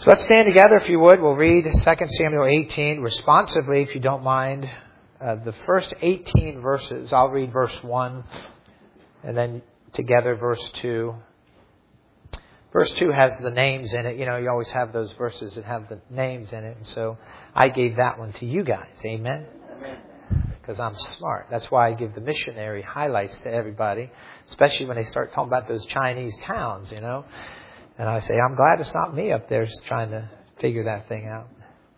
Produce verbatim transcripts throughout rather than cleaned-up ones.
So let's stand together if you would. We'll read Second Samuel eighteen responsively, if you don't mind. Uh, the first eighteen verses. I'll read verse one and then together verse two. Verse two has the names in it. You know, you always have those verses that have the names in it. And so I gave that one to you guys. Amen? Because I'm smart. That's why I give the missionary highlights to everybody, especially when they start talking about those Chinese towns, you know. And I say, I'm glad it's not me up there trying to figure that thing out.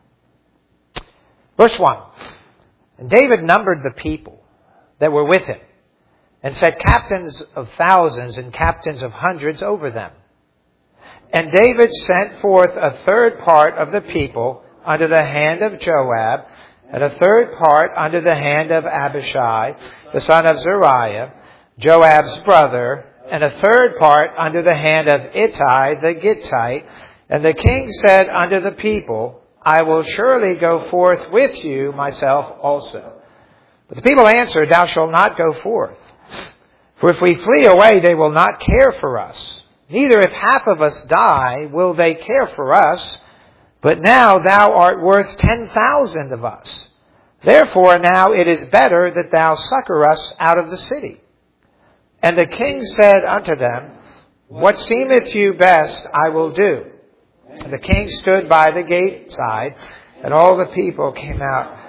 Verse one. And David numbered the people that were with him and set captains of thousands and captains of hundreds over them. And David sent forth a third part of the people under the hand of Joab, and a third part under the hand of Abishai, the son of Zeruiah, Joab's brother, and a third part under the hand of Ittai the Gittite. And the king said unto the people, I will surely go forth with you myself also. But the people answered, Thou shalt not go forth. For if we flee away, they will not care for us. Neither if half of us die, will they care for us. But now thou art worth ten thousand of us. Therefore now it is better that thou succor us out of the city. And the king said unto them, What seemeth you best, I will do. And the king stood by the gate side, and all the people came out.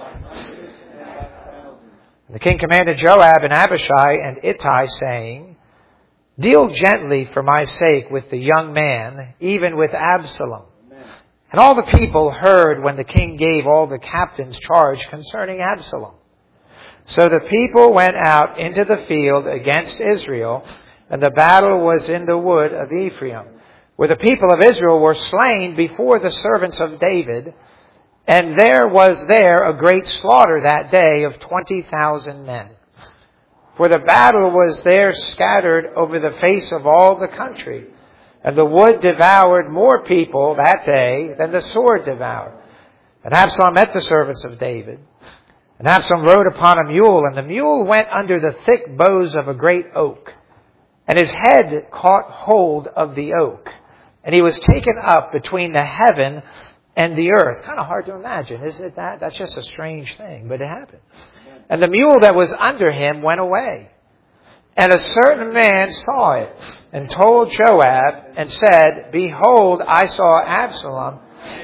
And the king commanded Joab and Abishai and Ittai, saying, Deal gently for my sake with the young man, even with Absalom. And all the people heard when the king gave all the captains charge concerning Absalom. So the people went out into the field against Israel, and the battle was in the wood of Ephraim, where the people of Israel were slain before the servants of David. And there was there a great slaughter that day of twenty thousand men. For the battle was there scattered over the face of all the country. And the wood devoured more people that day than the sword devoured. And Absalom met the servants of David. And Absalom rode upon a mule, and the mule went under the thick boughs of a great oak. And his head caught hold of the oak. And he was taken up between the heaven and the earth. Kind of hard to imagine, isn't it that? That's just a strange thing, but it happened. And the mule that was under him went away. And a certain man saw it and told Joab and said, Behold, I saw Absalom.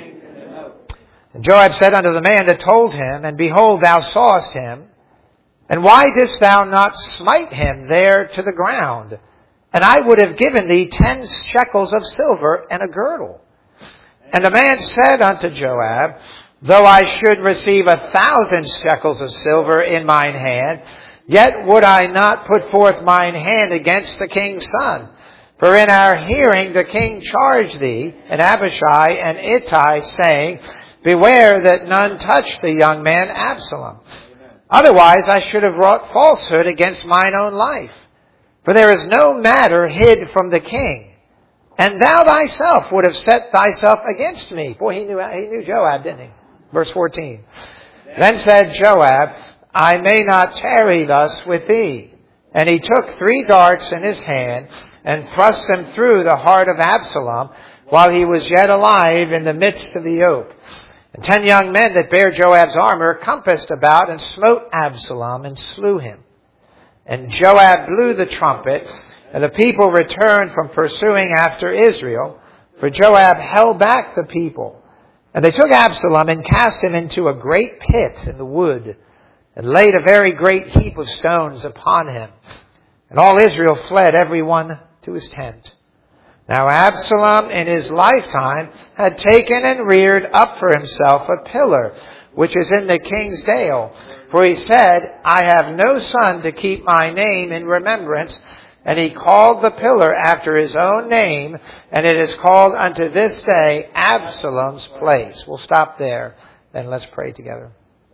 And Joab said unto the man that told him, And behold, thou sawest him. And why didst thou not smite him there to the ground? And I would have given thee ten shekels of silver and a girdle. And the man said unto Joab, Though I should receive a thousand shekels of silver in mine hand, yet would I not put forth mine hand against the king's son. For in our hearing the king charged thee, and Abishai and Ittai, saying, Beware that none touch the young man Absalom. Otherwise I should have wrought falsehood against mine own life. For there is no matter hid from the king. And thou thyself would have set thyself against me. Boy, he knew, he knew Joab, didn't he? Verse fourteen. Then said Joab, I may not tarry thus with thee. And he took three darts in his hand and thrust them through the heart of Absalom while he was yet alive in the midst of the oak. And ten young men that bare Joab's armor compassed about and smote Absalom and slew him. And Joab blew the trumpet, and the people returned from pursuing after Israel, for Joab held back the people. And they took Absalom and cast him into a great pit in the wood, and laid a very great heap of stones upon him. And all Israel fled, every one to his tent. Now Absalom in his lifetime had taken and reared up for himself a pillar, which is in the king's dale. For he said, I have no son to keep my name in remembrance. And he called the pillar after his own name, and it is called unto this day Absalom's place. We'll stop there, then let's pray together.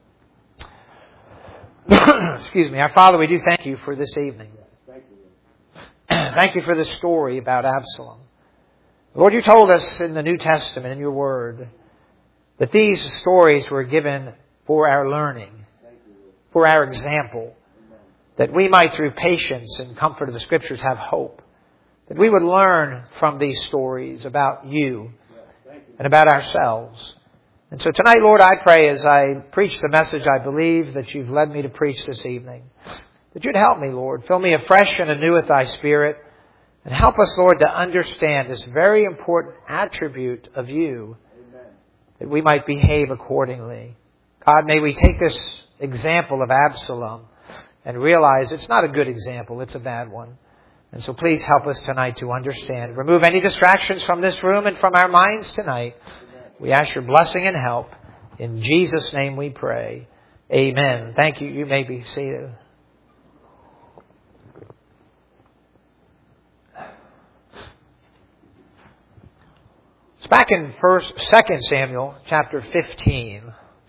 Excuse me. Our Father, we do thank you for this evening. Thank you for this story about Absalom. Lord, you told us in the New Testament, in your word, that these stories were given for our learning, for our example, that we might, through patience and comfort of the Scriptures, have hope, that we would learn from these stories about you and about ourselves. And so tonight, Lord, I pray as I preach the message I believe that you've led me to preach this evening, that you'd help me, Lord. Fill me afresh and anew with thy Spirit, and help us, Lord, to understand this very important attribute of you, Amen, that we might behave accordingly. God, may we take this example of Absalom and realize it's not a good example, it's a bad one. And so please help us tonight to understand. Remove any distractions from this room and from our minds tonight. We ask your blessing and help. In Jesus' name we pray. Amen. Thank you. You may be seated. It's back in first, Second Samuel chapter fifteen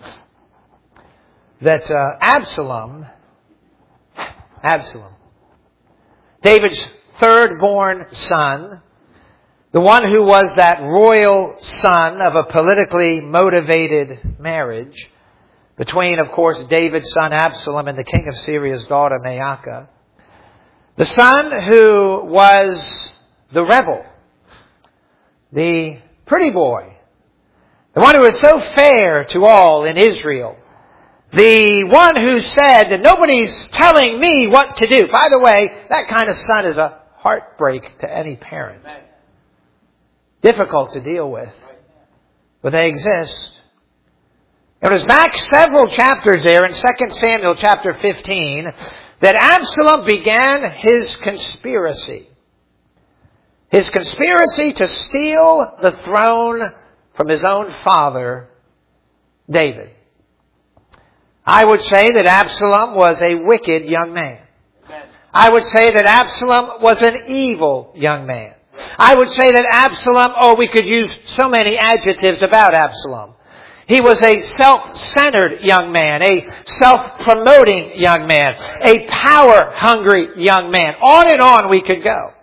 that uh, Absalom, Absalom, David's third-born son, the one who was that royal son of a politically motivated marriage between, of course, David's son Absalom and the king of Syria's daughter Maacah. The son who was the rebel, the pretty boy, the one who was so fair to all in Israel, the one who said that nobody's telling me what to do. By the way, that kind of son is a heartbreak to any parent. Difficult to deal with. But they exist. It was back several chapters there in Second Samuel chapter fifteen that Absalom began his conspiracy. His conspiracy to steal the throne from his own father, David. I would say that Absalom was a wicked young man. I would say that Absalom was an evil young man. I would say that Absalom, oh, we could use so many adjectives about Absalom. He was a self-centered young man, a self-promoting young man, a power-hungry young man. On and on we could go.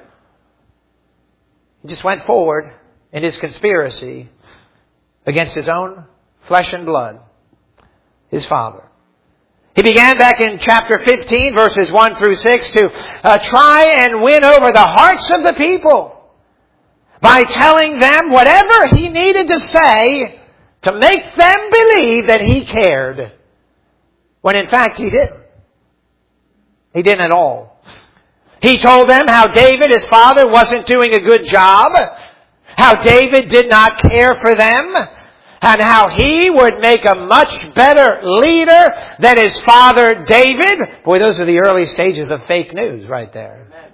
He just went forward in his conspiracy against his own flesh and blood, his father. He began back in chapter fifteen, verses one through six, to uh, try and win over the hearts of the people by telling them whatever he needed to say to make them believe that he cared, when in fact he didn't. He didn't at all. He told them how David, his father, wasn't doing a good job, how David did not care for them, and how he would make a much better leader than his father David. Boy, those are the early stages of fake news right there. Amen.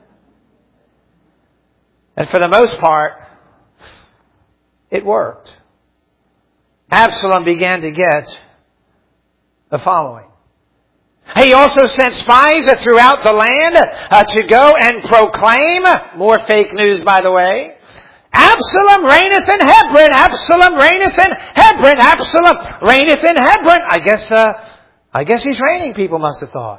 And for the most part, it worked. Absalom began to get the following. He also sent spies throughout the land uh, to go and proclaim, more fake news by the way, Absalom reigneth in Hebron. Absalom reigneth in Hebron. Absalom reigneth in Hebron. I guess, uh, I guess he's reigning, people must have thought.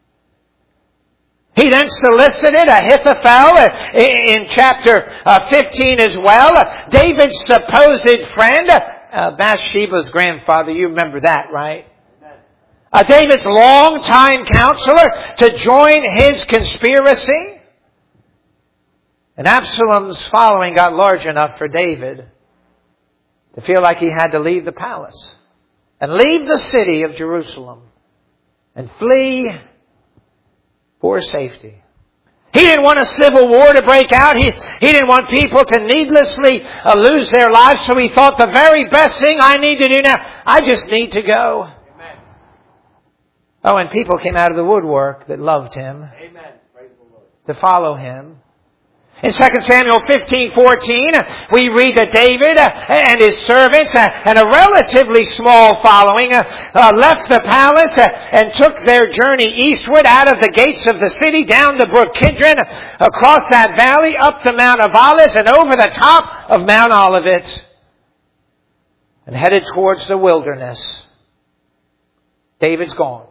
He then solicited Ahithophel in chapter fifteen as well. David's supposed friend, uh, Bathsheba's grandfather. You remember that, right? Uh, David's longtime counselor to join his conspiracy. And Absalom's following got large enough for David to feel like he had to leave the palace and leave the city of Jerusalem and flee for safety. He didn't want a civil war to break out. He, he didn't want people to needlessly uh, lose their lives. So he thought the very best thing I need to do now, I just need to go. Amen. Oh, and people came out of the woodwork that loved him. Amen. Praise the Lord. To follow him. In Second Samuel fifteen fourteen, we read that David and his servants and a relatively small following left the palace and took their journey eastward out of the gates of the city, down the brook Kidron, across that valley, up the Mount of Olives, and over the top of Mount Olivet, and headed towards the wilderness. David's gone.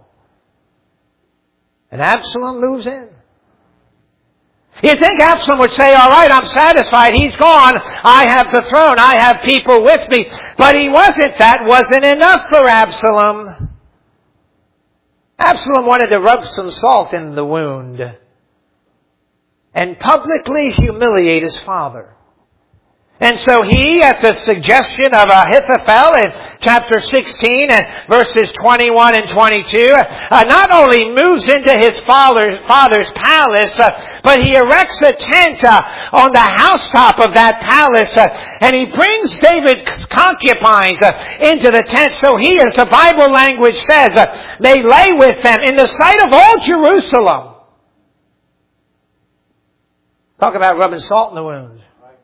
And Absalom moves in. You'd think Absalom would say, all right, I'm satisfied. He's gone. I have the throne. I have people with me. But he wasn't. That wasn't enough for Absalom. Absalom wanted to rub some salt in the wound and publicly humiliate his father. And so he, at the suggestion of Ahithophel in chapter sixteen and verses twenty-one and twenty-two, uh, not only moves into his father, father's palace, uh, but he erects a tent uh, on the housetop of that palace, uh, and he brings David's concubines uh, into the tent. So he, as the Bible language says, uh, they lay with them in the sight of all Jerusalem. Talk about rubbing salt in the wound.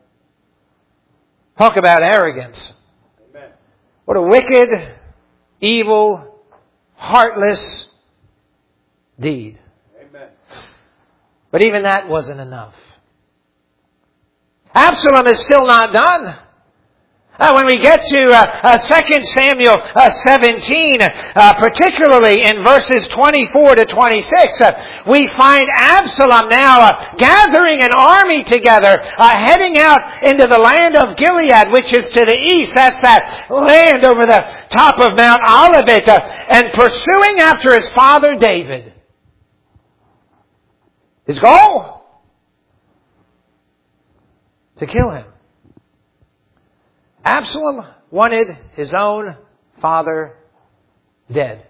Talk about arrogance. Amen. What a wicked, evil, heartless deed. Amen. But even that wasn't enough. Absalom is still not done. Uh, when we get to uh, uh, Second Samuel uh, seventeen, uh, particularly in verses twenty-four to twenty-six, uh, we find Absalom now uh, gathering an army together, uh, heading out into the land of Gilead, which is to the east. That's that land over the top of Mount Olivet, uh, and pursuing after his father David. His goal? To kill him. Absalom wanted his own father dead.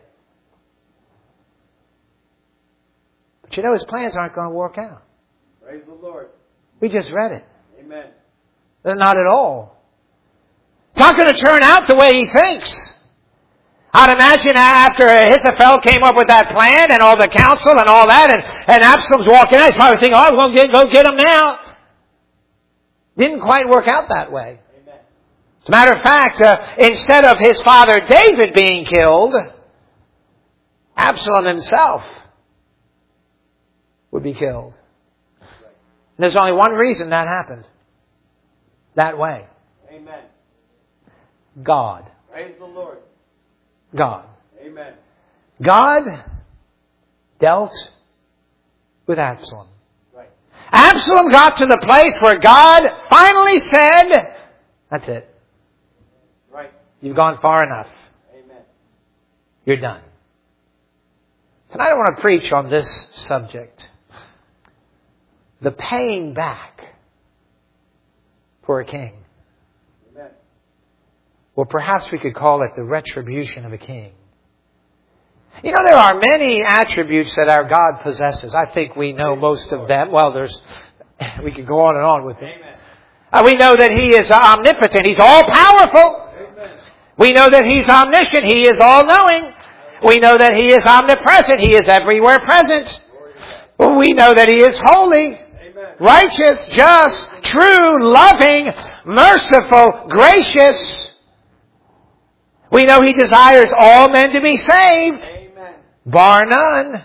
But you know, his plans aren't going to work out. Praise the Lord. We just read it. Amen. They're not at all. It's not going to turn out the way he thinks. I'd imagine after Ahithophel came up with that plan and all the counsel and all that, and, and Absalom's walking out, he's probably thinking, oh, we'll get, go get him now. Didn't quite work out that way. As a matter of fact, uh, instead of his father David being killed, Absalom himself would be killed. And there's only one reason that happened. That way. Amen. God. Praise the Lord. God. Amen. God dealt with Absalom. Right. Absalom got to the place where God finally said, that's it. Right. You've gone far enough. Amen. You're done. Tonight I want to preach on this subject. The paying back for a king. Amen. Or perhaps we could call it the retribution of a king. You know, there are many attributes that our God possesses. I think we know most of them. Well, there's, we could go on and on with it. Amen. Uh, we know that He is omnipotent. He's all powerful. We know that He's omniscient. He is all-knowing. We know that He is omnipresent. He is everywhere present. We know that He is holy, righteous, just, true, loving, merciful, gracious. We know He desires all men to be saved, bar none.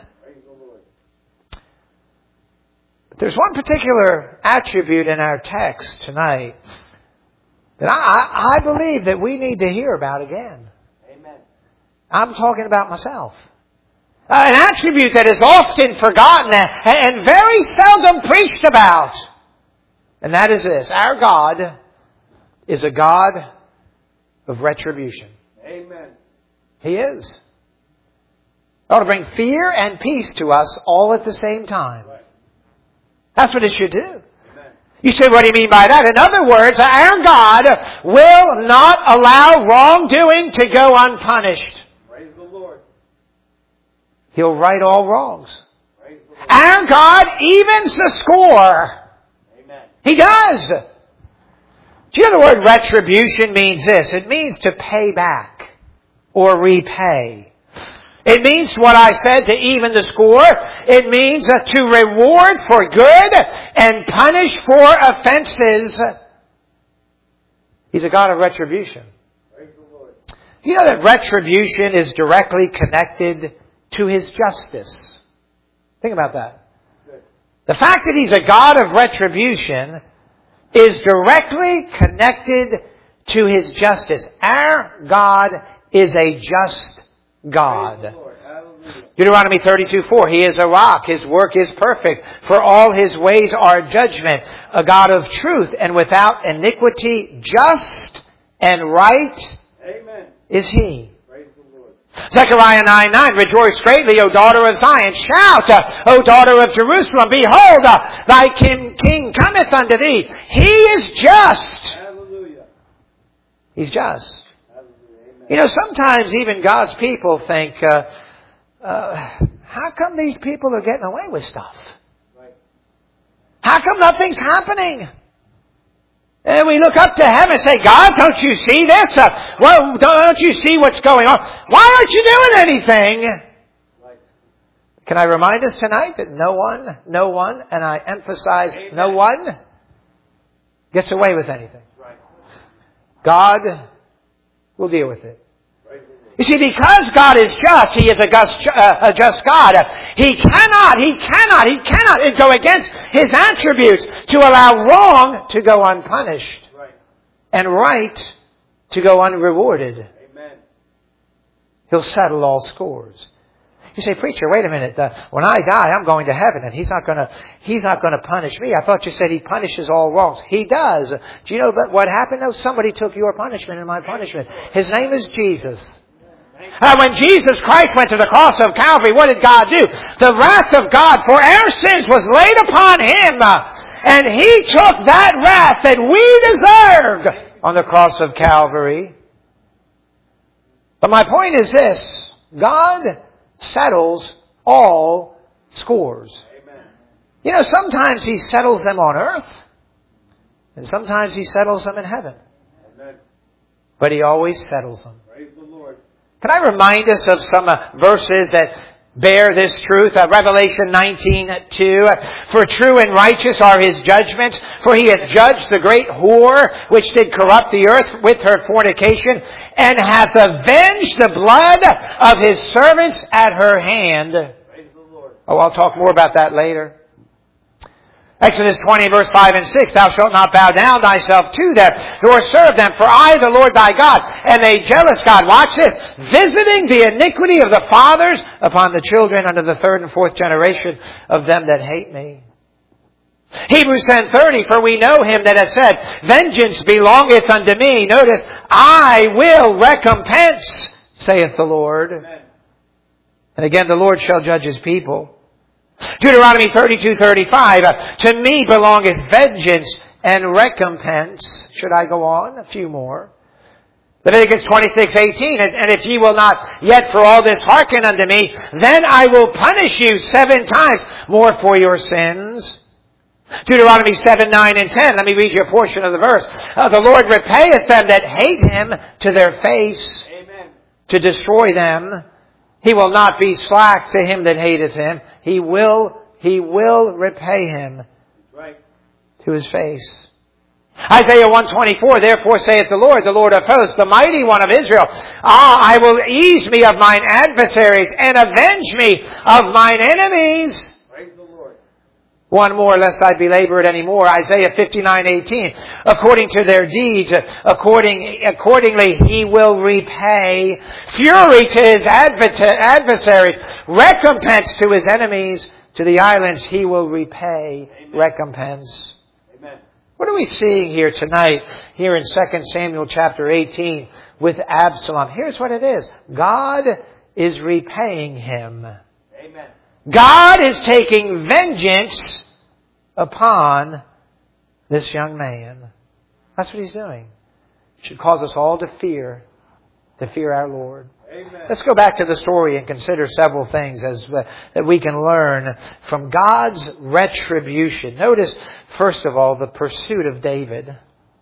But there's one particular attribute in our text tonight that I, I believe that we need to hear about again. Amen. I'm talking about myself. Uh, an attribute that is often forgotten and, and very seldom preached about. And that is this. Our God is a God of retribution. Amen. He is. It ought to bring fear and peace to us all at the same time. Right. That's what it should do. You say, what do you mean by that? In other words, our God will not allow wrongdoing to go unpunished. Praise the Lord. He'll right all wrongs. Praise the Lord. Our God evens the score. Amen. He does. Do you know the word retribution means this? It means to pay back or repay. It means what I said, to even the score. It means uh, to reward for good and punish for offenses. He's a God of retribution. Praise the Lord. You know that retribution is directly connected to His justice. Think about that. Good. The fact that He's a God of retribution is directly connected to His justice. Our God is a just God. Deuteronomy thirty-two four. He is a rock. His work is perfect. For all His ways are judgment. A God of truth and without iniquity, just and right. Amen. Is He. Praise the Lord. Zechariah nine nine. Rejoice greatly, O daughter of Zion. Shout, uh, O daughter of Jerusalem. Behold, uh, thy king, king cometh unto thee. He is just. Hallelujah. He's just. You know, sometimes even God's people think, uh, uh, how come these people are getting away with stuff? How come nothing's happening? And we look up to heaven and say, God, don't you see this? Uh, well, don't you see what's going on? Why aren't you doing anything? Can I remind us tonight that no one, no one, and I emphasize Amen. no one, gets away with anything. God will deal with it. You see, because God is just, He is a just, uh, a just God. He cannot, He cannot, He cannot go against His attributes to allow wrong to go unpunished. Right. And right to go unrewarded. Amen. He'll settle all scores. You say, preacher, wait a minute. Uh, when I die, I'm going to heaven, and He's not going to. He's not going to punish me. I thought you said He punishes all wrongs. He does. Do you know what happened? No, somebody took your punishment and my punishment. His name is Jesus. Uh, when Jesus Christ went to the cross of Calvary, what did God do? The wrath of God for our sins was laid upon Him, uh, and He took that wrath that we deserved on the cross of Calvary. But my point is this: God settles all scores. Amen. You know, sometimes He settles them on earth, and sometimes He settles them in heaven. Amen. But He always settles them. Praise the Lord. Can I remind us of some uh, verses that bear this truth? Uh, Revelation nineteen two. For true and righteous are His judgments, for He hath judged the great whore, which did corrupt the earth with her fornication, and hath avenged the blood of His servants at her hand. Praise the Lord. Oh, I'll talk more about that later. Exodus twenty, verse five and six. Thou shalt not bow down thyself to them, nor serve them, for I, the Lord thy God, am a jealous God. Watch this. Visiting the iniquity of the fathers upon the children unto the third and fourth generation of them that hate me. Hebrews ten thirty, for we know Him that hath said, vengeance belongeth unto me. Notice, I will recompense, saith the Lord. Amen. And again, the Lord shall judge His people. Deuteronomy thirty-two thirty-five, to me belongeth vengeance and recompense. Should I go on? A few more. Leviticus twenty-six eighteen, and if ye will not yet for all this hearken unto me, then I will punish you seven times more for your sins. Deuteronomy seven nine and ten, let me read you a portion of the verse. Uh, the Lord repayeth them that hate Him to their face. Amen. To destroy them. He will not be slack to him that hateth Him. He will, He will repay him right. to His face. Isaiah one twenty-four, therefore saith the Lord, the Lord of hosts, the mighty one of Israel, Ah, I will ease me of mine adversaries and avenge me of mine enemies. One more, lest I belabor it any more. Isaiah fifty-nine eighteen. According to their deeds, according, accordingly He will repay fury to His adversaries, recompense to His enemies. To the islands He will repay Amen. recompense. Amen. What are we seeing here tonight, here in Second Samuel chapter eighteen with Absalom? Here's what it is. God is repaying him. Amen. God is taking vengeance upon this young man. That's what He's doing. It should cause us all to fear, to fear our Lord. Amen. Let's go back to the story and consider several things as uh, that we can learn from God's retribution. Notice, first of all, the pursuit of David.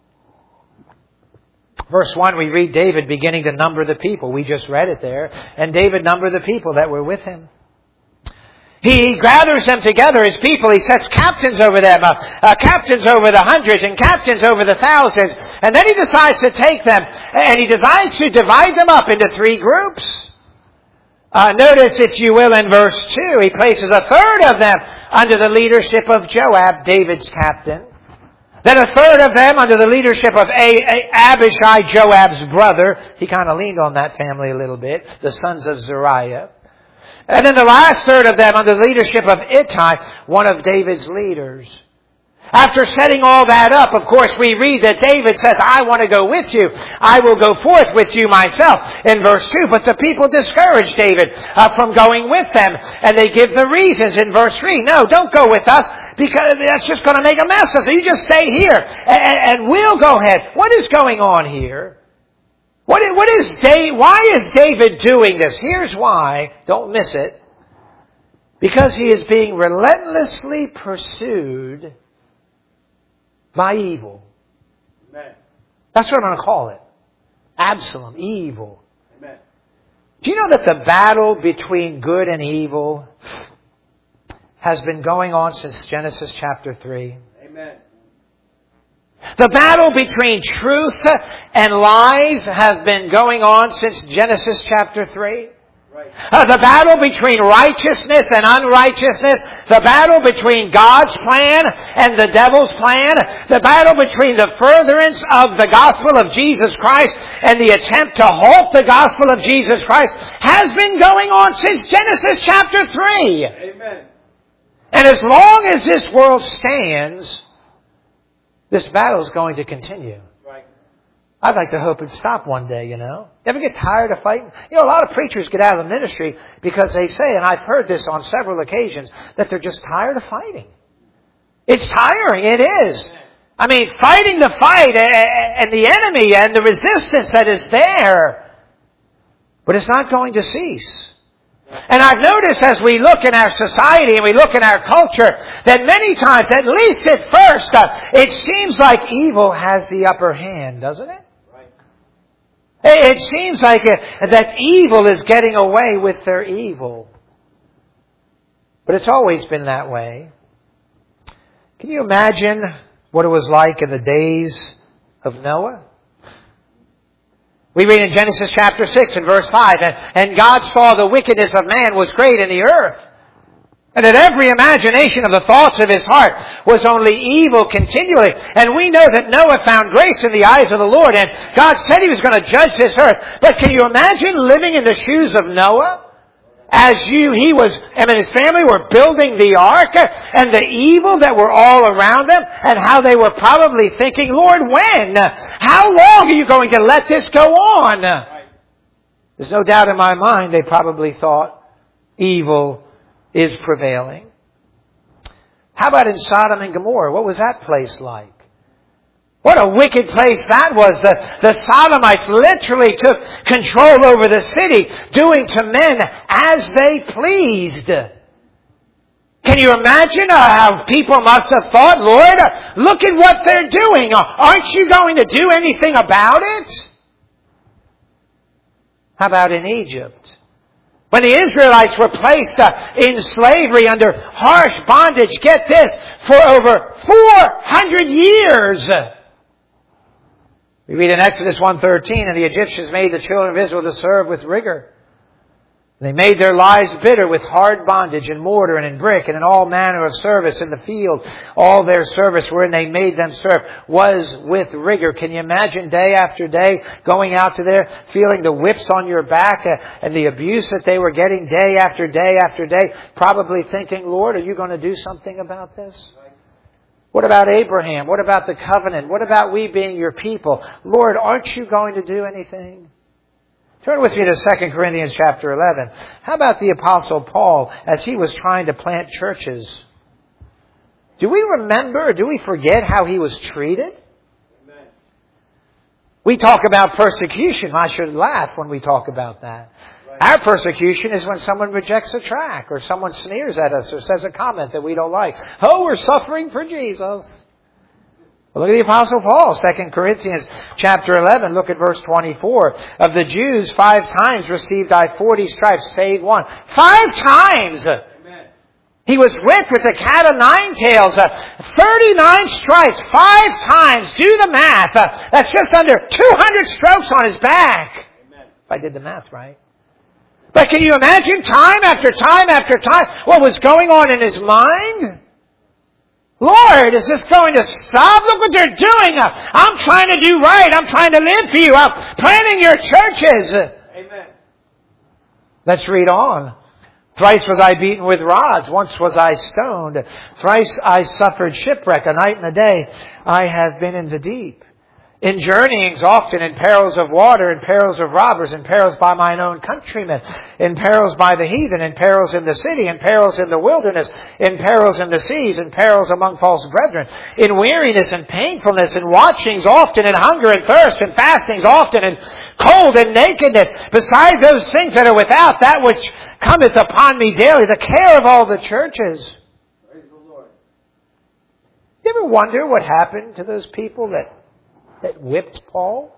Verse one, we read David beginning to number the people. We just read it there. And David numbered the people that were with him. He gathers them together, His people. He sets captains over them, uh, uh, captains over the hundreds and captains over the thousands. And then He decides to take them, and He decides to divide them up into three groups. Uh, notice, if you will, in verse two, He places a third of them under the leadership of Joab, David's captain. Then a third of them under the leadership of a- a- Abishai, Joab's brother. He kind of leaned on that family a little bit. The sons of Zeruiah. And then the last third of them under the leadership of Ittai, one of David's leaders. After setting all that up, of course, we read that David says, I want to go with you. I will go forth with you myself, in verse two. But the people discourage David uh, from going with them. And they give the reasons in verse three. No, don't go with us, because that's just going to make a mess of it. You just stay here, and, and we'll go ahead. What is going on here? What is, what is David, why is David doing this? Here's why. Don't miss it. Because he is being relentlessly pursued by evil. Amen. That's what I'm going to call it. Absalom, evil. Amen. Do you know that the battle between good and evil has been going on since Genesis chapter three? Amen. The battle between truth and lies has been going on since Genesis chapter three. Right. Uh, the battle between righteousness and unrighteousness, the battle between God's plan and the devil's plan, the battle between the furtherance of the gospel of Jesus Christ and the attempt to halt the gospel of Jesus Christ has been going on since Genesis chapter three. Amen. And as long as this world stands, this battle is going to continue. Right. I'd like to hope it'd stop one day, you know. You ever get tired of fighting? You know, a lot of preachers get out of the ministry because they say, and I've heard this on several occasions, that they're just tired of fighting. It's tiring. It is. I mean, fighting the fight and the enemy and the resistance that is there. But it's not going to cease. And I've noticed as we look in our society and we look in our culture that many times, at least at first, uh, it seems like evil has the upper hand, doesn't it? Right. It seems like uh, that evil is getting away with their evil. But it's always been that way. Can you imagine what it was like in the days of Noah? We read in Genesis chapter six and verse five, and, and God saw the wickedness of man was great in the earth, and that every imagination of the thoughts of his heart was only evil continually. And we know that Noah found grace in the eyes of the Lord, and God said He was going to judge this earth. But can you imagine living in the shoes of Noah? As you, he was, him and his family were building the ark, and the evil that were all around them, and how they were probably thinking, Lord, when? How long are you going to let this go on? There's no doubt in my mind they probably thought evil is prevailing. How about in Sodom and Gomorrah? What was that place like? What a wicked place that was. The, the Sodomites literally took control over the city, doing to men as they pleased. Can you imagine how people must have thought, Lord, look at what they're doing. Aren't you going to do anything about it? How about in Egypt? When the Israelites were placed uh, in slavery under harsh bondage, get this, for over four hundred years. We read in Exodus one thirteen, and the Egyptians made the children of Israel to serve with rigor. They made their lives bitter with hard bondage in mortar and in brick and in all manner of service in the field. All their service wherein they made them serve was with rigor. Can you imagine day after day going out to there, feeling the whips on your back uh, and the abuse that they were getting day after day after day, probably thinking, Lord, are you going to do something about this? What about Abraham? What about the covenant? What about we being your people? Lord, aren't you going to do anything? Turn with me to Second Corinthians chapter eleven. How about the Apostle Paul as he was trying to plant churches? Do we remember or do we forget how he was treated? Amen. We talk about persecution. I should laugh when we talk about that. Right. Our persecution is when someone rejects a tract or someone sneers at us or says a comment that we don't like. Oh, we're suffering for Jesus. Well, look at the Apostle Paul, Second Corinthians chapter eleven. Look at verse twenty-four. Of the Jews, five times received I forty stripes, save one. Five times! Amen. He was whipped with a cat of nine tails. Uh, thirty-nine stripes, five times. Do the math. Uh, that's just under two hundred strokes on his back. Amen. If I did the math right. But can you imagine time after time after time what was going on in his mind? Lord, is this going to stop? Look what they're doing. I'm trying to do right. I'm trying to live for you. I'm planting your churches. Amen. Let's read on. Thrice was I beaten with rods. Once was I stoned. Thrice I suffered shipwreck. A night and a day I have been in the deep. In journeyings often, in perils of water, in perils of robbers, in perils by mine own countrymen, in perils by the heathen, in perils in the city, in perils in the wilderness, in perils in the seas, in perils among false brethren, in weariness and painfulness, in watchings often, in hunger and thirst, in fastings often, in cold and nakedness, besides those things that are without, that which cometh upon me daily, the care of all the churches. Praise the Lord. You ever wonder what happened to those people that that whipped Paul?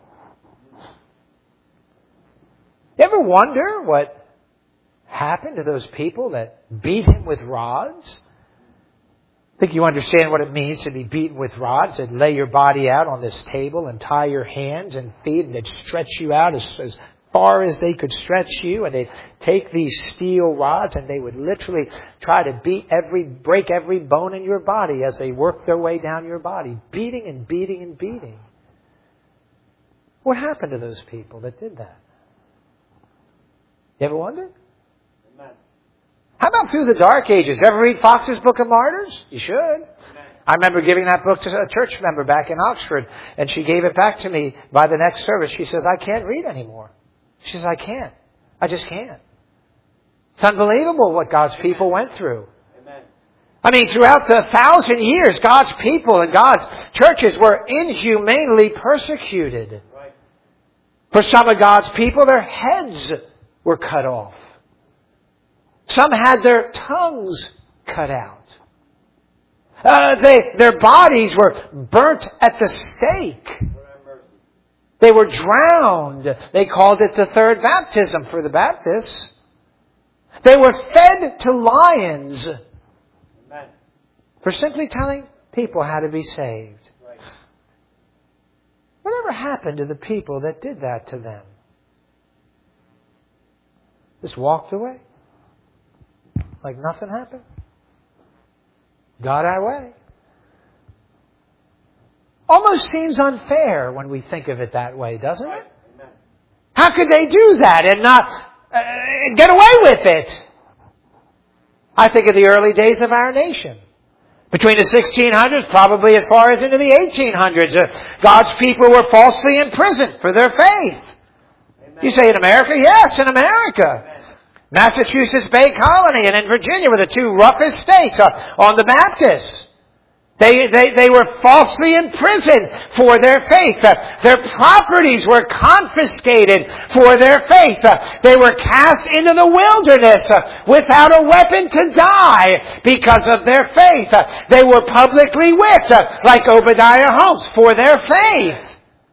You ever wonder what happened to those people that beat him with rods? I think you understand what it means to be beaten with rods. They'd lay your body out on this table and tie your hands and feet, and they'd stretch you out as, as far as they could stretch you, and they'd take these steel rods and they would literally try to beat every, break every bone in your body as they worked their way down your body, beating and beating and beating. What happened to those people that did that? You ever wonder? Amen. How about Through the Dark Ages? Ever read Fox's Book of Martyrs? You should. Amen. I remember giving that book to a church member back in Oxford, and she gave it back to me by the next service. She says, I can't read anymore. She says, I can't. I just can't. It's unbelievable what God's people went through. Amen. I mean, throughout the thousand years, God's people and God's churches were inhumanely persecuted. Right. For some of God's people, their heads were cut off. Some had their tongues cut out. Uh, they, their bodies were burnt at the stake. They were drowned. They called it the third baptism for the Baptists. They were fed to lions. Amen. For simply telling people how to be saved. Right. Whatever happened to the people that did that to them? Just walked away? Like nothing happened? Got our way? Almost seems unfair when we think of it that way, doesn't it? Amen. How could they do that and not uh, get away with it? I think of the early days of our nation. Between the sixteen hundreds, probably as far as into the eighteen hundreds, uh, God's people were falsely imprisoned for their faith. Amen. You say in America? Yes, in America. Amen. Massachusetts Bay Colony and in Virginia were the two roughest states uh, on the Baptists. They, they, they were falsely imprisoned for their faith. Uh, their properties were confiscated for their faith. Uh, they were cast into the wilderness uh, without a weapon to die because of their faith. Uh, they were publicly whipped, uh, like Obadiah Holmes, for their faith.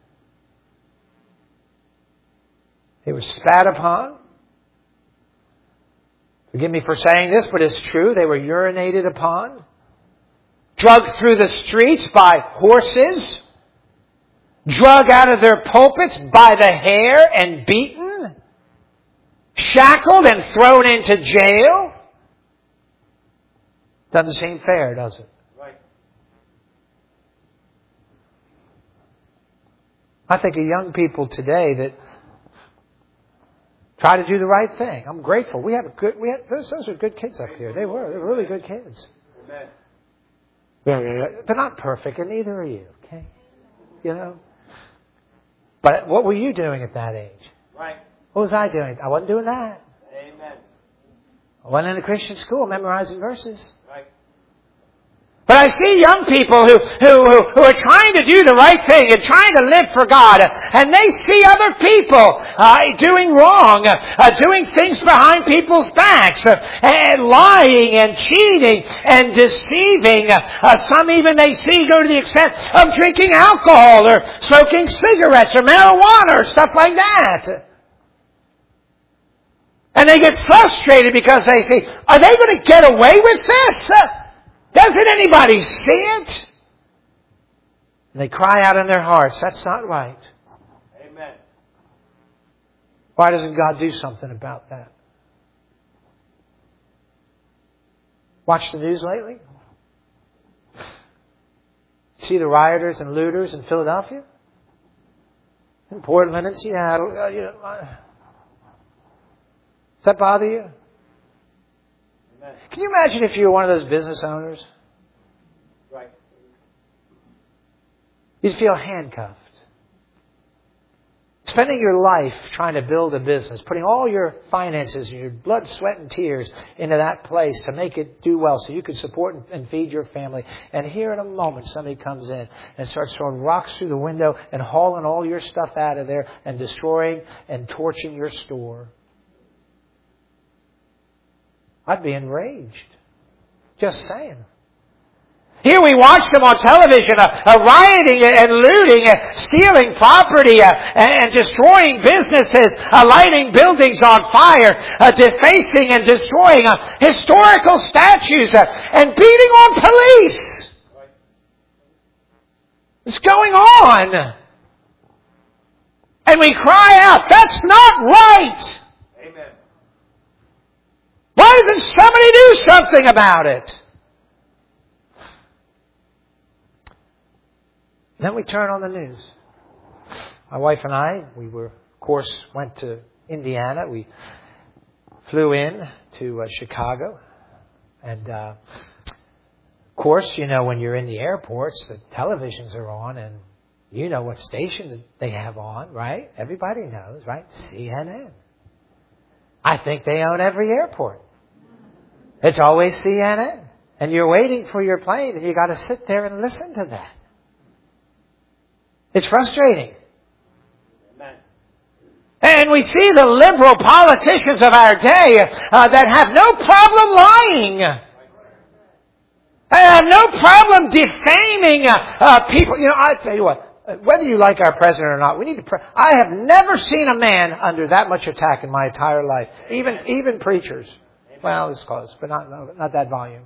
They were spat upon. Forgive me for saying this, but it's true. They were urinated upon. Drugged through the streets by horses. Drug out of their pulpits by the hair and beaten. Shackled and thrown into jail. Doesn't seem fair, does it? Right. I think of young people today that try to do the right thing. I'm grateful. We have a good, we have, those, those are good kids up here. They were. They were really good kids. Amen. Yeah, yeah, yeah. They're not perfect, and neither are you, okay? You know? But what were you doing at that age? Right. What was I doing? I wasn't doing that. Amen. I wasn't in a Christian school memorizing verses. Right. But I see young people who, who, who, who are trying to do the right thing and trying to live for God. And they see other people uh, doing wrong, uh, doing things behind people's backs, uh, and lying and cheating and deceiving. Uh, some even they see go to the extent of drinking alcohol or smoking cigarettes or marijuana or stuff like that. And they get frustrated because they say, are they going to get away with this? Uh, Doesn't anybody see it? And they cry out in their hearts, that's not right. Amen. Why doesn't God do something about that? Watch the news lately? See the rioters and looters in Philadelphia? In Portland and Seattle? Uh, you know, uh, does that bother you? Amen. Can you imagine if you were one of those business owners? Right. You'd feel handcuffed. Spending your life trying to build a business, putting all your finances and your blood, sweat, and tears into that place to make it do well so you can support and feed your family. And here in a moment, somebody comes in and starts throwing rocks through the window and hauling all your stuff out of there and destroying and torching your store. I'd be enraged. Just saying. Here we watch them on television, uh, uh, rioting and looting, uh, stealing property, uh, and, and destroying businesses, uh, lighting buildings on fire, uh, defacing and destroying uh, historical statues, uh, and beating on police. It's going on. And we cry out, that's not right. Amen. Why doesn't somebody do something about it? Then we turn on the news. My wife and I, we were, of course, went to Indiana. We flew in to uh, Chicago. And, uh, of course, you know, when you're in the airports, the televisions are on and you know what stations they have on, right? Everybody knows, right? C N N. I think they own every airport. It's always C N N. And you're waiting for your plane and you got to sit there and listen to that. It's frustrating. Amen. And we see the liberal politicians of our day uh, that have no problem lying. They have no problem defaming uh, uh, people. You know, I tell you what, whether you like our president or not, we need to pray. I have never seen a man under that much attack in my entire life. Even even preachers. Well, it's close, but not not that volume.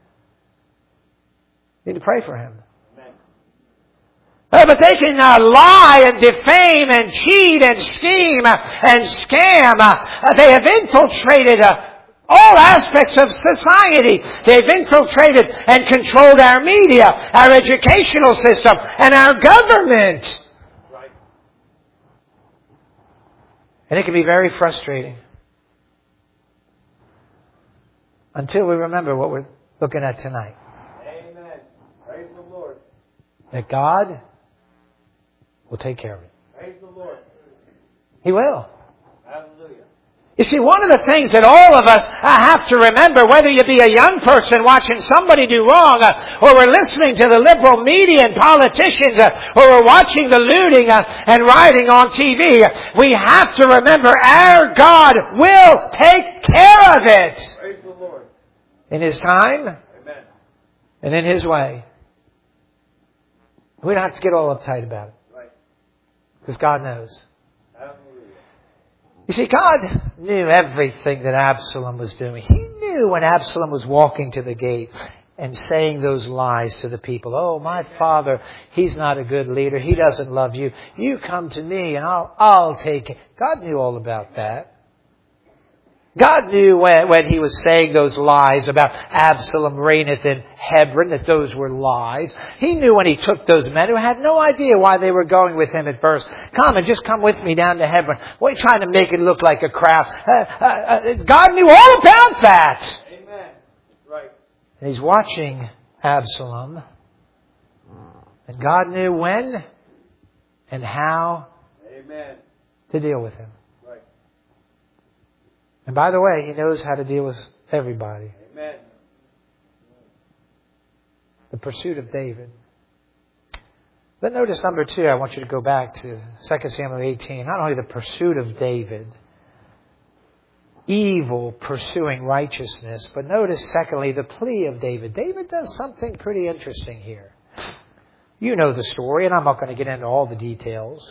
You need to pray for him. Uh, but they can uh, lie and defame and cheat and scheme uh, and scam. Uh, they have infiltrated uh, all aspects of society. They've infiltrated and controlled our media, our educational system, and our government. Right. And it can be very frustrating. Until we remember what we're looking at tonight. Amen. Praise the Lord. That God will take care of it. Praise the Lord. He will. Hallelujah. You see, one of the things that all of us have to remember, whether you be a young person watching somebody do wrong, uh, or we're listening to the liberal media and politicians, uh, or we're watching the looting uh, and rioting on T V, uh, we have to remember our God will take care of it. Praise the Lord. In His time. Amen. And in His way. We don't have to get all uptight about it. Right. Because God knows. Hallelujah. You see, God knew everything that Absalom was doing. He knew when Absalom was walking to the gate and saying those lies to the people. Oh, my father, he's not a good leader. He doesn't love you. You come to me and I'll, I'll take it. God knew all about that. God knew when, when he was saying those lies about Absalom reigneth in Hebron, that those were lies. He knew when he took those men who had no idea why they were going with him at first. Come and just come with me down to Hebron. What are you trying to make it look like a crowd? Uh, uh, uh, God knew all about that. Amen. Right. And he's watching Absalom. And God knew when and how Amen. to deal with him. Right. And by the way, he knows how to deal with everybody. Amen. The pursuit of David. Then notice number two, I want you to go back to Second Samuel eighteen. Not only the pursuit of David, evil pursuing righteousness, but notice secondly the plea of David. David does something pretty interesting here. You know the story, and I'm not going to get into all the details.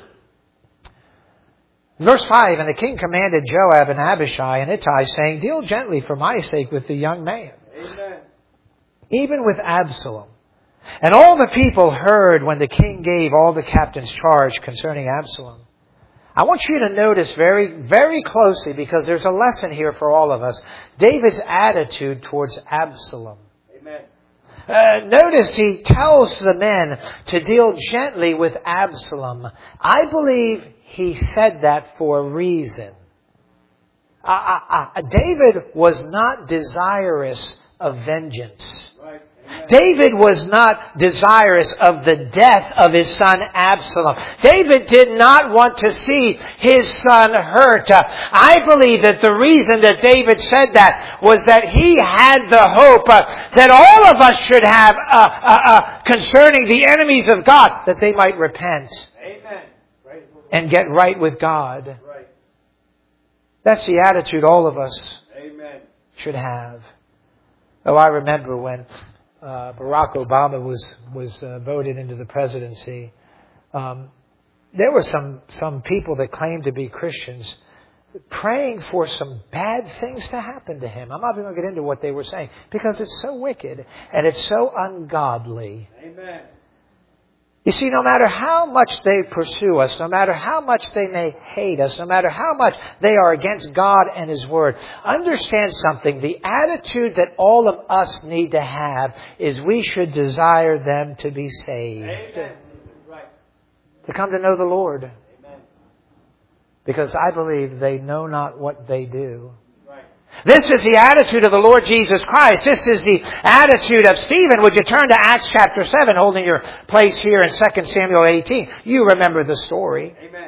Verse five, and the king commanded Joab and Abishai and Ittai, saying, deal gently for my sake with the young man. Amen. Even with Absalom. And all the people heard when the king gave all the captains charge concerning Absalom. I want you to notice very, very closely, because there's a lesson here for all of us, David's attitude towards Absalom. Amen. Uh, notice he tells the men to deal gently with Absalom. I believe he said that for a reason. Uh, uh, uh, David was not desirous of vengeance. Right. David was not desirous of the death of his son Absalom. David did not want to see his son hurt. Uh, I believe that the reason that David said that was that he had the hope uh, that all of us should have uh, uh, uh, concerning the enemies of God, that they might repent. Amen. And get right with God. Right. That's the attitude all of us Amen. should have. Oh, I remember when uh, Barack Obama was was uh, voted into the presidency. Um, there were some some people that claimed to be Christians praying for some bad things to happen to him. I'm not even going to get into what they were saying because it's so wicked and it's so ungodly. Amen. You see, no matter how much they pursue us, no matter how much they may hate us, no matter how much they are against God and His Word, understand something. The attitude that all of us need to have is we should desire them to be saved. Amen. Right. To come to know the Lord. Amen. Because I believe they know not what they do. Right. This is the attitude of the Lord Jesus Christ. This is the attitude of Stephen. Would you turn to Acts chapter seven, holding your place here in Second Samuel eighteen? You remember the story. Amen.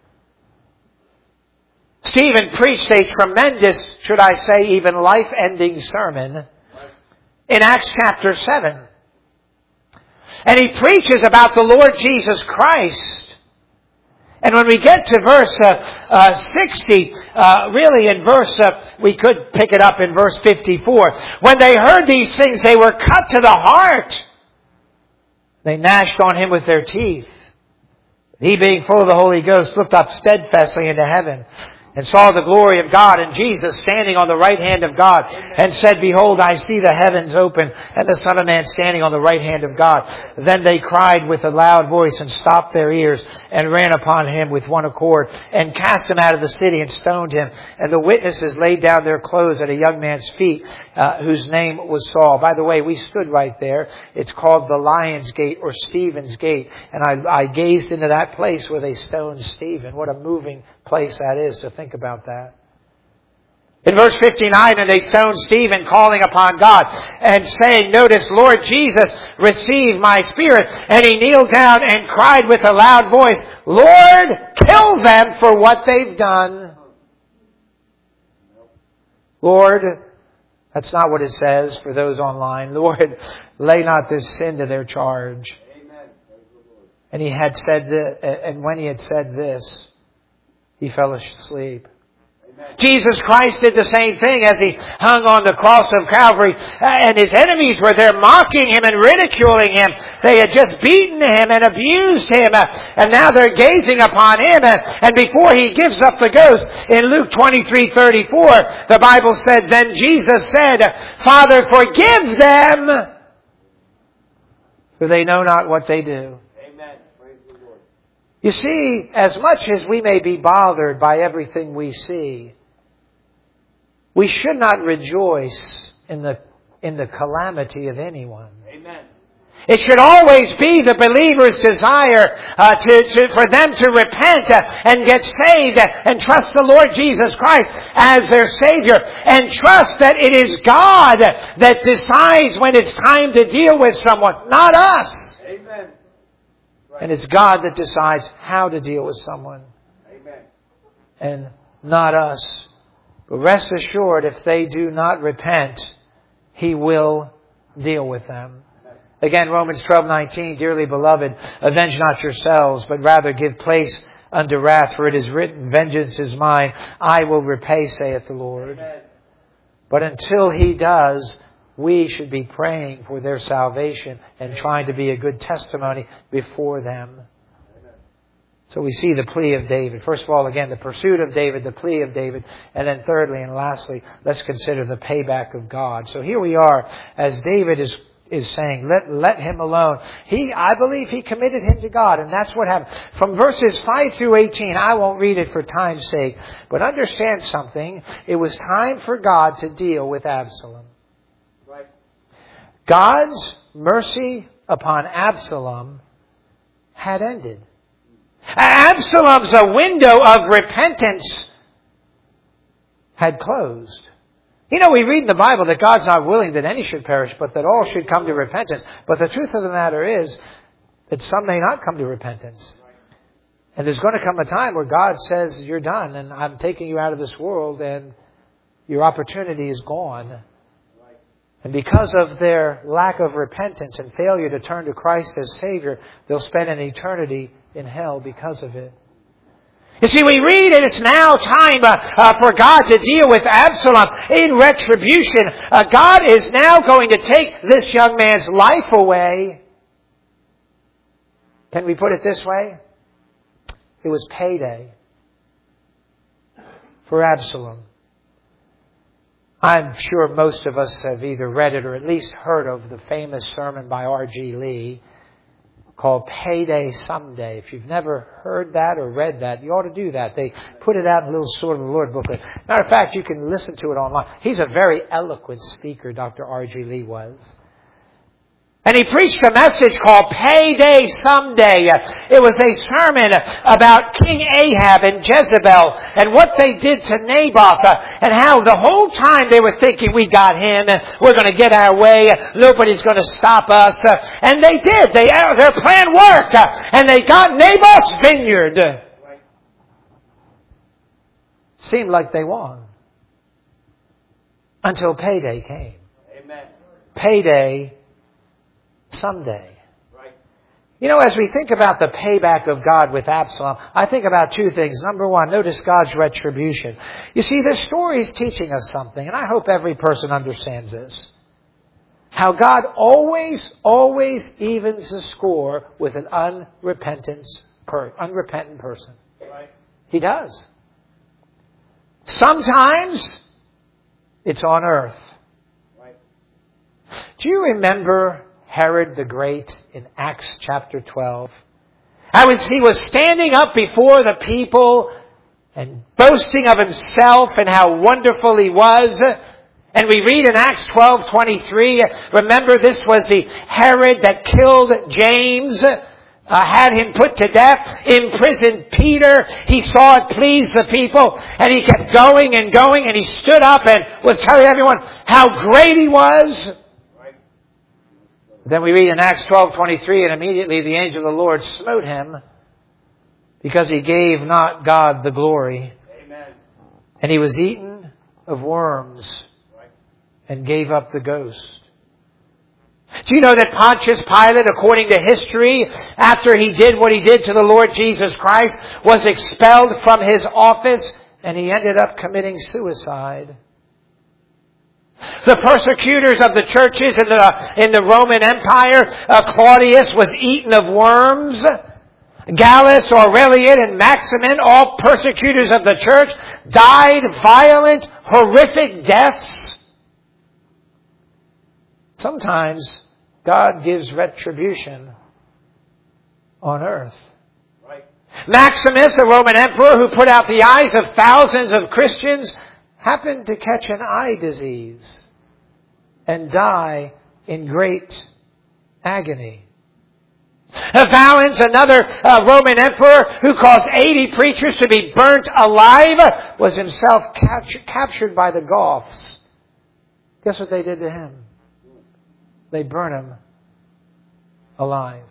Stephen preached a tremendous, should I say, even life-ending sermon in Acts chapter seven. And he preaches about the Lord Jesus Christ. And when we get to verse uh, uh, sixty, uh, really in verse, uh, we could pick it up in verse fifty-four. When they heard these things, they were cut to the heart. They gnashed on him with their teeth. He, being full of the Holy Ghost, looked up steadfastly into heaven and saw the glory of God and Jesus standing on the right hand of God, and said, Behold, I see the heavens open and the Son of Man standing on the right hand of God. Then they cried with a loud voice and stopped their ears and ran upon him with one accord and cast him out of the city and stoned him. And the witnesses laid down their clothes at a young man's feet, uh, whose name was Saul. By the way, we stood right there. It's called the Lion's Gate or Stephen's Gate. And I, I gazed into that place where they stoned Stephen. What a moving place that is to think about that. In verse fifty-nine, and they stoned Stephen, calling upon God and saying, notice, Lord Jesus, receive my spirit. And he kneeled down and cried with a loud voice, Lord, kill them for what they've done. Lord, that's not what it says for those online. Lord, lay not this sin to their charge. Amen. And he had said this, and when he had said this, he fell asleep. Amen. Jesus Christ did the same thing as he hung on the cross of Calvary. And his enemies were there mocking him and ridiculing him. They had just beaten him and abused him. And now they're gazing upon him. And before he gives up the ghost, in Luke twenty-three thirty-four, the Bible said, Then Jesus said, Father, forgive them, for they know not what they do. You see, as much as we may be bothered by everything we see, we should not rejoice in the in the calamity of anyone. Amen. It should always be the believer's desire uh, to, to for them to repent uh, and get saved uh, and trust the Lord Jesus Christ as their Savior, and trust that it is God that decides when it's time to deal with someone, not us. Amen. And it's God that decides how to deal with someone. Amen. And not us. But rest assured, if they do not repent, He will deal with them. Again, Romans twelve nineteen, Dearly beloved, avenge not yourselves, but rather give place unto wrath, for it is written, Vengeance is mine, I will repay, saith the Lord. Amen. But until He does, we should be praying for their salvation and trying to be a good testimony before them. So we see the plea of David. First of all, again, the pursuit of David, the plea of David. And then thirdly and lastly, let's consider the payback of God. So here we are, as David is is saying, let, let him alone. He, I believe he committed him to God, and that's what happened. From verses five through eighteen, I won't read it for time's sake, but understand something. It was time for God to deal with Absalom. Right. God's mercy upon Absalom had ended. Absalom's a window of repentance had closed. You know, we read in the Bible that God's not willing that any should perish, but that all should come to repentance. But the truth of the matter is that some may not come to repentance. And there's going to come a time where God says, you're done, and I'm taking you out of this world, and your opportunity is gone. And because of their lack of repentance and failure to turn to Christ as Savior, they'll spend an eternity in hell because of it. You see, we read it, it's now time uh, uh, for God to deal with Absalom in retribution. Uh, God is now going to take this young man's life away. Can we put it this way? It was payday for Absalom. I'm sure most of us have either read it or at least heard of the famous sermon by R G Lee called Payday Someday. If you've never heard that or read that, you ought to do that. They put it out in a little Sword of the Lord booklet. Matter of fact, you can listen to it online. He's a very eloquent speaker, Doctor R G Lee was. And he preached a message called Payday Someday. It was a sermon about King Ahab and Jezebel and what they did to Naboth and how the whole time they were thinking, we got him and we're going to get our way. Nobody's going to stop us. And they did. They, their plan worked. And they got Naboth's vineyard. Seemed like they won. Until payday came. Amen. Payday someday. Right. You know, as we think about the payback of God with Absalom, I think about two things. Number one, notice God's retribution. You see, this story is teaching us something, and I hope every person understands this. How God always, always evens the score with an unrepentant, per, unrepentant person. Right. He does. Sometimes it's on earth. Right. Do you remember Herod the Great in Acts chapter twelve? How he was standing up before the people and boasting of himself and how wonderful he was. And we read in Acts twelve twenty-three, remember this was the Herod that killed James, uh, had him put to death, imprisoned Peter. He saw it please the people, and he kept going and going, and he stood up and was telling everyone how great he was. Then we read in Acts twelve twenty-three, and immediately the angel of the Lord smote him because he gave not God the glory. Amen. And he was eaten of worms and gave up the ghost. Do you know that Pontius Pilate, according to history, after he did what he did to the Lord Jesus Christ, was expelled from his office and he ended up committing suicide? The persecutors of the churches in the, in the Roman Empire, uh, Claudius was eaten of worms. Gallus, Aurelian, and Maximin, all persecutors of the church, died violent, horrific deaths. Sometimes God gives retribution on earth. Right. Maximus, the Roman emperor who put out the eyes of thousands of Christians, happened to catch an eye disease and die in great agony. Valens, another uh, Roman emperor who caused eighty preachers to be burnt alive, was himself captured, captured by the Goths. Guess what they did to him? They burned him alive.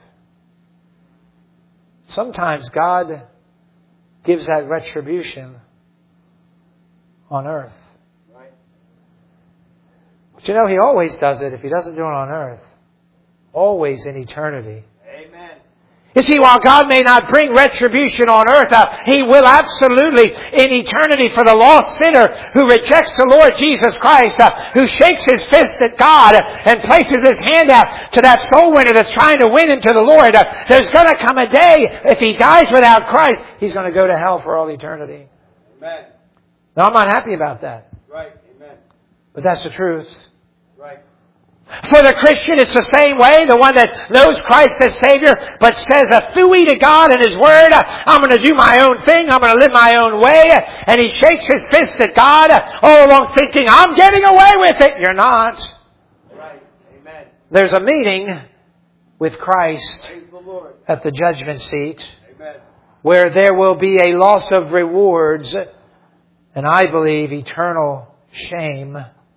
Sometimes God gives that retribution on earth. Right. But you know, He always does it if He doesn't do it on earth. Always in eternity. Amen. You see, while God may not bring retribution on earth, uh, He will absolutely in eternity for the lost sinner who rejects the Lord Jesus Christ, uh, who shakes his fist at God and places his hand out to that soul winner that's trying to win into the Lord. Uh, there's going to come a day, if he dies without Christ, he's going to go to hell for all eternity. Amen. Now, I'm not happy about that. Right. Amen. But that's the truth. Right. For the Christian, it's the same way. The one that knows Christ as Savior, but says a phooey to God and His Word. I'm going to do my own thing. I'm going to live my own way. And he shakes his fist at God all along thinking, I'm getting away with it. You're not. Right. Amen. There's a meeting with Christ Praise the Lord. at the judgment seat. Amen. Where there will be a loss of rewards and I believe eternal shame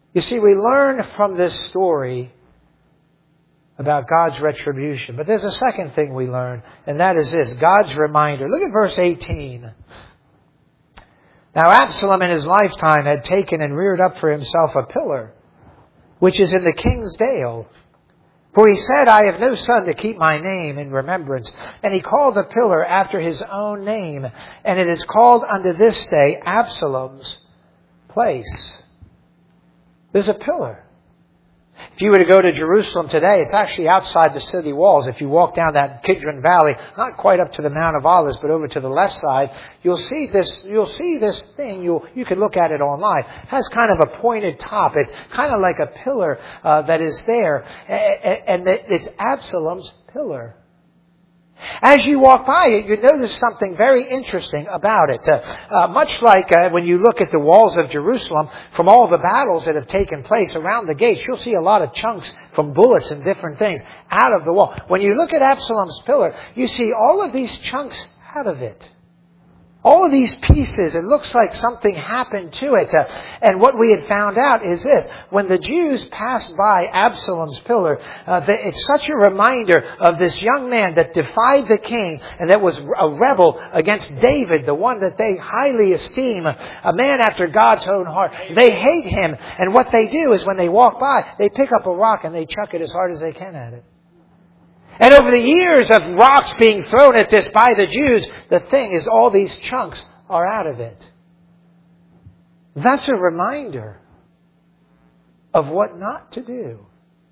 You see, we learn from this story about God's retribution. But there's a second thing we learn, and that is this, God's reminder. Look at verse eighteen. Now Absalom in his lifetime had taken and reared up for himself a pillar, which is in the king's dale. For he said, I have no son to keep my name in remembrance. And he called the pillar after his own name. And it is called unto this day Absalom's place. There's a pillar. If you were to go to Jerusalem today, it's actually outside the city walls. If you walk down that Kidron Valley, not quite up to the Mount of Olives, but over to the left side, you'll see this, you'll see this thing. You you can look at it online. It has kind of a pointed top. It's kind of like a pillar uh, that is there. And it's Absalom's pillar. As you walk by it, you notice something very interesting about it. Uh, uh, much like uh, when you look at the walls of Jerusalem, from all the battles that have taken place around the gates, you'll see a lot of chunks from bullets and different things out of the wall. When you look at Absalom's pillar, you see all of these chunks out of it. All of these pieces, it looks like something happened to it. Uh, and what we had found out is this. When the Jews passed by Absalom's pillar, uh, the, it's such a reminder of this young man that defied the king and that was a rebel against David, the one that they highly esteem, a man after God's own heart. They hate him. And what they do is when they walk by, they pick up a rock and they chuck it as hard as they can at it. And over the years of rocks being thrown at this by the Jews, the thing is all these chunks are out of it. That's a reminder of what not to do.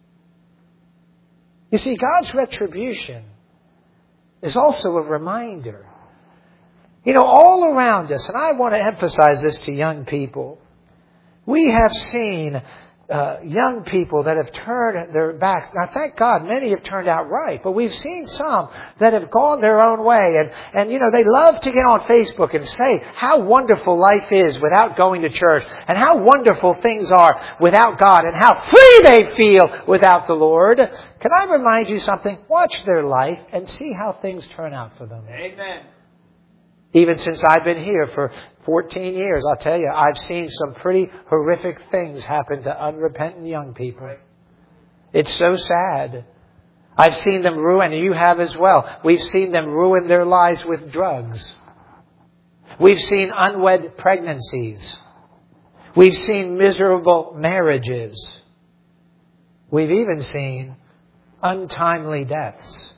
You see, God's retribution is also a reminder. You know, all around us, and I want to emphasize this to young people, we have seen Uh, young people that have turned their backs. Now, thank God, many have turned out right, but we've seen some that have gone their own way. And, and, you know, they love to get on Facebook and say how wonderful life is without going to church, and how wonderful things are without God, and how free they feel without the Lord. Can I remind you something? Watch their life and see how things turn out for them. Amen. Even since I've been here for fourteen years, I'll tell you, I've seen some pretty horrific things happen to unrepentant young people. It's so sad. I've seen them ruin, and you have as well. We've seen them ruin their lives with drugs. We've seen unwed pregnancies. We've seen miserable marriages. We've even seen untimely deaths.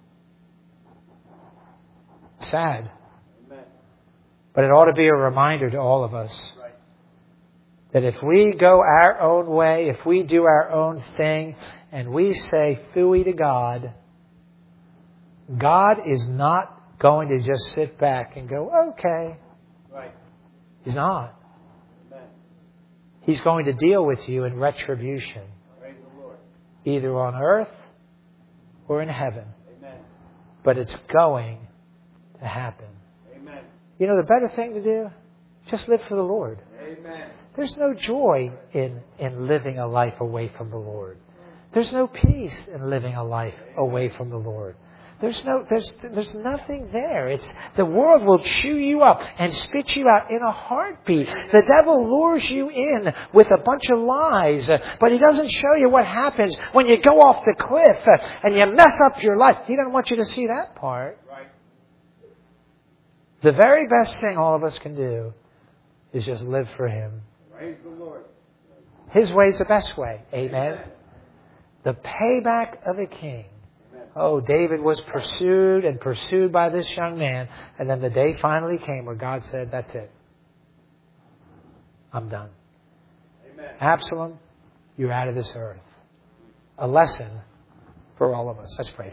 Sad. But it ought to be a reminder to all of us that if we go our own way, if we do our own thing, and we say phooey to God, God is not going to just sit back and go, okay. Right. He's not. Amen. He's going to deal with you in retribution. Praise the Lord. Either on earth or in heaven. Amen. But it's going to happen. Amen. You know the better thing to do? Just live for the Lord. Amen. There's no joy in, in living a life away from the Lord. There's no peace in living a life away from the Lord. There's no, there's, there's nothing there. It's, the world will chew you up and spit you out in a heartbeat. The devil lures you in with a bunch of lies, but he doesn't show you what happens when you go off the cliff and you mess up your life. He doesn't want you to see that part. Right. The very best thing all of us can do is just live for Him. Praise the Lord. His way is the best way. Amen. Amen. The payback of a king. Amen. Oh, David was pursued and pursued by this young man. And then the day finally came where God said, that's it. I'm done. Amen. Absalom, you're out of this earth. A lesson for all of us. Let's pray.